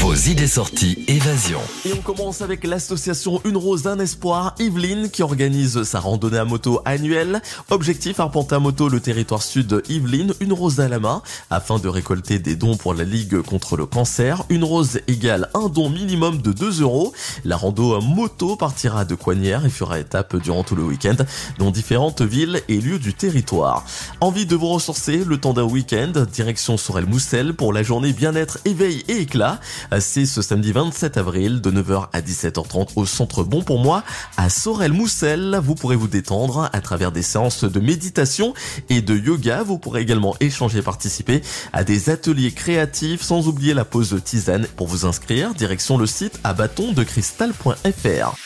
Vos idées sorties Évasion. Et on commence avec l'association Une Rose d'un Espoir, Yvelines, qui organise sa randonnée à moto annuelle. Objectif, arpenter à moto le territoire sud Yvelines, une rose à la main, afin de récolter des dons pour la Ligue contre le cancer. Une rose égale un don minimum de 2 €. La rando moto partira de Coignières et fera étape durant tout le week-end dans différentes villes et lieux du territoire. Envie de vous ressourcer le temps d'un week-end, direction Sorel-Moussel pour la journée bien-être, éveil et éclat. C'est ce samedi 27 avril de 9h à 17h30 au centre Bon pour moi à Sorel-Moussel. Vous pourrez vous détendre à travers des séances de méditation et de yoga. Vous pourrez également échanger et participer à des ateliers créatifs, sans oublier la pause de tisane. Pour vous inscrire, direction le site à bâtondecristal.fr.